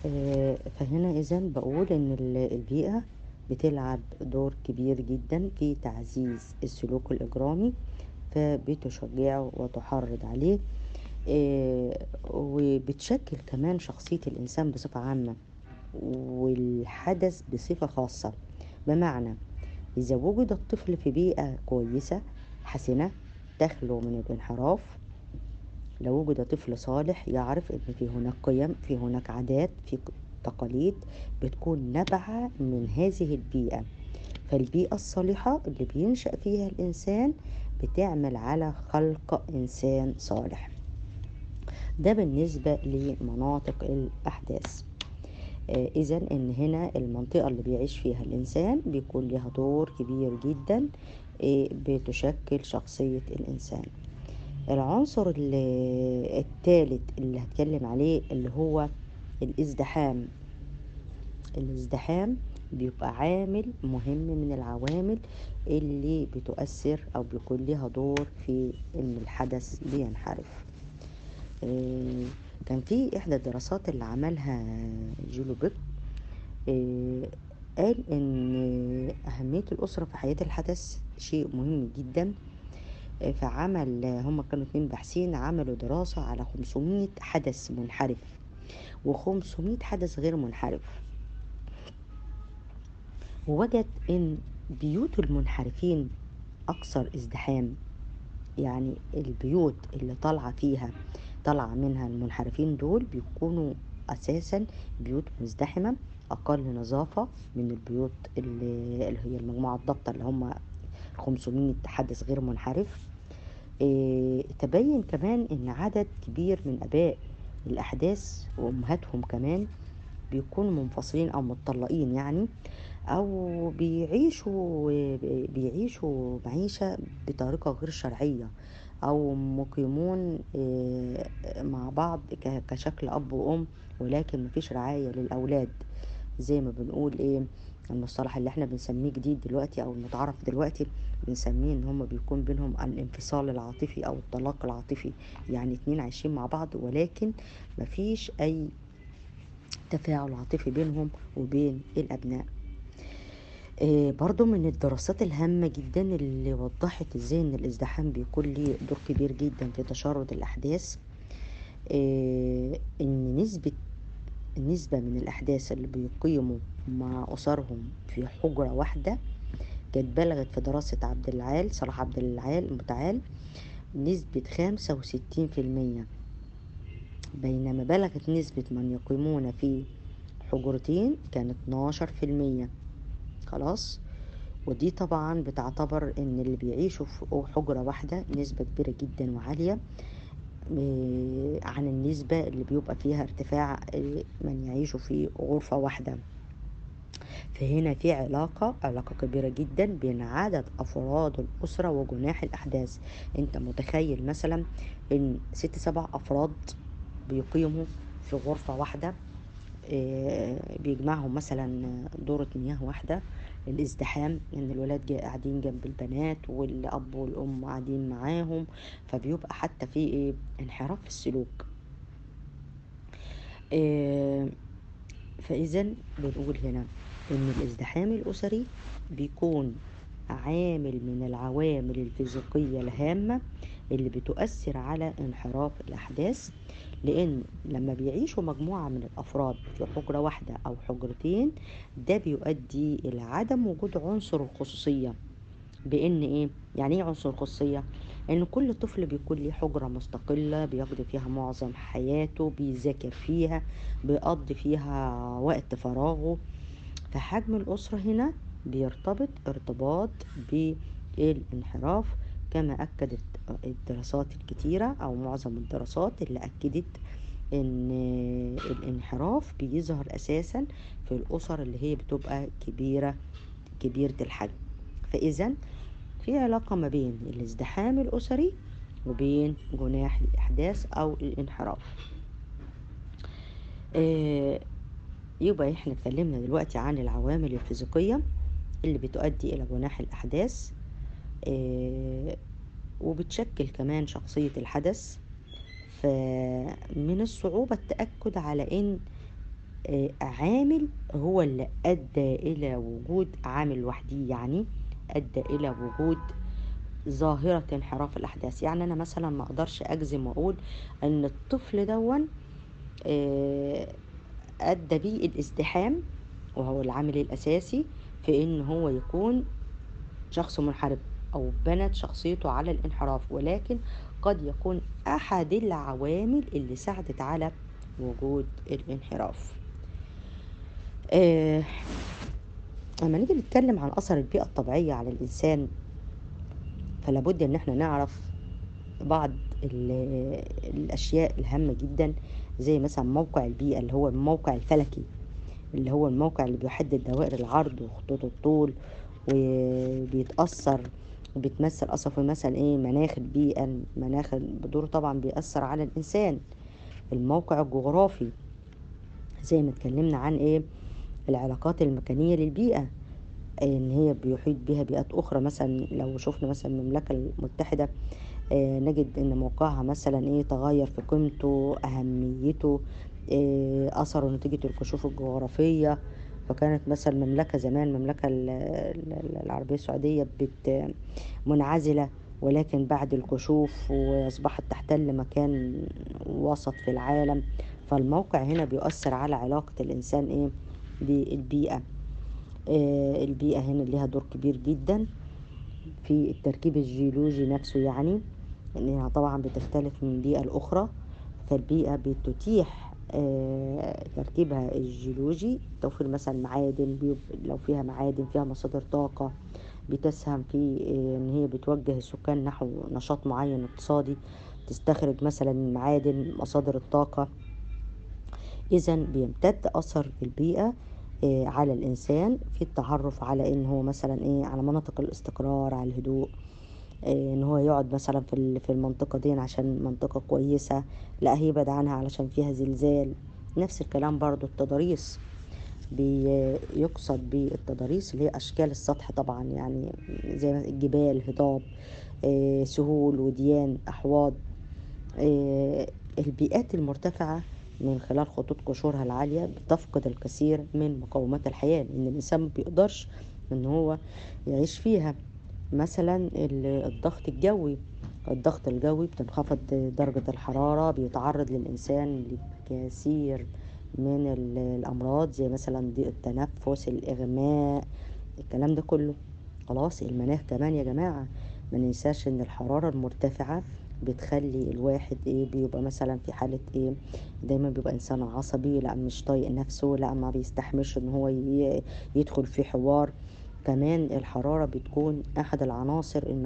فهنا إذا بقول إن البيئة بتلعب دور كبير جدا في تعزيز السلوك الإجرامي، فبتشجعه وتحرض عليه. وبتشكل كمان شخصية الإنسان بصفة عامة، والحدث بصفة خاصة. بمعنى، إذا وجد الطفل في بيئة كويسة حسنة تخلو من الانحراف، لو وجد طفل صالح يعرف إن في هناك قيم، في هناك عادات، في تقاليد بتكون نابعة من هذه البيئة. فالبيئة الصالحة اللي بينشأ فيها الإنسان بتعمل على خلق إنسان صالح. ده بالنسبة لمناطق الأحداث. إذا إن هنا المنطقة اللي بيعيش فيها الإنسان بيكون لها دور كبير جدا، بتشكل شخصية الإنسان. العنصر الثالث اللي هتكلم عليه اللي هو الازدحام. الازدحام بيبقى عامل مهم من العوامل اللي بتؤثر أو بيكون لها دور في إن الحدث بينحرف. آه، كان في إحدى الدراسات اللي عملها جيلو بيك، آه، قال إن أهمية الأسرة في حياة الحدث شيء مهم جدا. فعمل هم كانوا اتنين باحثين عملوا دراسة على 500 حدث منحرف و500 حدث غير منحرف، ووجد إن بيوت المنحرفين أكثر ازدحام. يعني البيوت اللي طالعة منها المنحرفين دول بيكونوا أساسا بيوت مزدحمة، أقل نظافة من البيوت اللي هي المجموعة الضابطة اللي هم 500 حدث غير منحرف. تبين كمان إن عدد كبير من آباء الأحداث وأمهاتهم كمان بيكونوا منفصلين أو متطلقين، يعني أو بيعيشوا معيشة بطريقة غير شرعية، أو مقيمون مع بعض كشكل أب وأم، ولكن مفيش رعاية للأولاد. زي ما بنقول إيه، المصطلح اللي احنا بنسميه جديد دلوقتي أو المتعارف دلوقتي بنسميه إن هما بيكون بينهم الانفصال العاطفي أو الطلاق العاطفي. يعني اتنين عايشين مع بعض ولكن مفيش أي تفاعل عاطفي بينهم وبين الأبناء. برضو من الدراسات الهامة جدا اللي وضحت ازاي ان الازدحام بيكون ليه دور كبير جدا في تشرد الأحداث. ان نسبة من الأحداث اللي بيقيموا مع أسرهم في حجرة واحدة كانت بلغت في دراسة صلاح عبد العال المتعال نسبة 65%، بينما بلغت نسبة من يقيمون في حجرتين كانت 12%. خلاص. ودي طبعا بتعتبر ان اللي بيعيشوا في حجرة واحدة نسبة كبيرة جدا وعالية عن النسبة اللي بيبقى فيها ارتفاع من يعيشوا في غرفة واحدة. فهنا في علاقة كبيرة جدا بين عدد أفراد الأسرة وجناح الأحداث. أنت متخيل مثلا إن 6 7 أفراد بيقيموا في غرفة واحدة، بيجمعهم مثلا دورة مياه واحدة. الازدحام ان الولاد قاعدين جنب البنات والاب والام قاعدين معاهم، فبيبقى حتى في انحراف في السلوك. آه، فاذا بنقول هنا ان الازدحام الاسري بيكون عامل من العوامل الفيزيقية الهامة اللي بتؤثر على انحراف الأحداث، لأن لما بيعيشوا مجموعة من الأفراد في حجرة واحدة أو حجرتين ده بيؤدي إلى عدم وجود عنصر الخصوصية. بإن إيه؟ يعني إيه عنصر الخصوصية؟ إن كل طفل بيكون ليه حجرة مستقلة بيقضي فيها معظم حياته، بيذاكر فيها، بيقضي فيها وقت فراغه. فحجم الأسرة هنا بيرتبط ارتباط بالانحراف، كما أكدت الدراسات الكتيرة أو معظم الدراسات اللي أكدت إن الانحراف بيظهر أساسا في الأسر اللي هي بتبقى كبيرة الحجم. فإذا في علاقة ما بين الازدحام الأسري وبين جناح الإحداث أو الانحراف. آه، يبقى احنا اتكلمنا دلوقتي عن العوامل الفيزيقية اللي بتؤدي إلى جناح الأحداث، آه، وبتشكل كمان شخصية الحدث. فمن الصعوبة التأكد على إن عامل هو اللي أدى إلى وجود عامل وحدي، يعني أدى إلى وجود ظاهرة انحراف الأحداث. يعني أنا مثلا ما أقدرش أجزم وأقول إن الطفل دون آه، أدى بيه الازدحام وهو العامل الأساسي في إن هو يكون شخص منحرف أو بنت شخصيته على الانحراف، ولكن قد يكون أحد العوامل اللي ساعدت على وجود الانحراف. آه، لما نيجي نتكلم عن أثر البيئة الطبيعية على الإنسان، فلابد إن احنا نعرف بعض الأشياء الهامة جدا، زي مثلا موقع البيئة اللي هو الموقع الفلكي، اللي هو الموقع اللي بيحدد دوائر العرض وخطوط الطول، وبيتأثر وبيتمثل أصلا في مثلا إيه مناخ البيئة. المناخ بدوره طبعا بيأثر على الإنسان. الموقع الجغرافي زي ما اتكلمنا عن إيه العلاقات المكانية للبيئة، إن هي بيحيط بها بيئات أخرى. مثلا لو شفنا مثلا المملكة المتحدة نجد ان موقعها مثلا ايه تغير في قيمته اهميته، اثره نتيجة الكشوف الجغرافية. فكانت مثلا مملكة زمان المملكة العربية السعودية منعزلة، ولكن بعد الكشوف واصبحت تحتل مكان وسط في العالم. فالموقع هنا بيؤثر على علاقة الانسان ايه بالبيئة. البيئة هنا لها دور كبير جدا في التركيب الجيولوجي نفسه، يعني انها طبعا بتختلف من بيئة لأخرى. فالبيئة بتتيح تركيبها الجيولوجي، توفير مثلا معادن، لو فيها معادن فيها مصادر طاقة بتسهم في ان هي بتوجه السكان نحو نشاط معين اقتصادي، تستخرج مثلا المعادن مصادر الطاقة. اذا بيمتد اثر البيئة على الانسان في التعرف على ان هو مثلا ايه على مناطق الاستقرار، على الهدوء، ان هو يقعد مثلا في المنطقة دي عشان منطقة كويسة، لا هيبعد عنها علشان فيها زلزال. نفس الكلام برضو التضاريس، بيقصد بالتضاريس اللي هي أشكال السطح طبعا، يعني زي الجبال، هضاب، سهول، وديان، أحواض. البيئات المرتفعة من خلال خطوط قشورها العالية بتفقد الكثير من مقومات الحياة، لأن الإنسان ما بيقدرش إن هو يعيش فيها. مثلا الضغط الجوي بتنخفض درجة الحرارة، بيتعرض للإنسان لكثير من الأمراض زي مثلا ضيق التنفس، الإغماء، الكلام ده كله. خلاص المناخ كمان يا جماعة، ما ننساش ان الحرارة المرتفعة بتخلي الواحد ايه بيبقى مثلا في حالة ايه دايما بيبقى انسان عصبي، لا مش طايق نفسه، لا ما بيستحملش ان هو يدخل في حوار. كمان الحرارة بتكون احد العناصر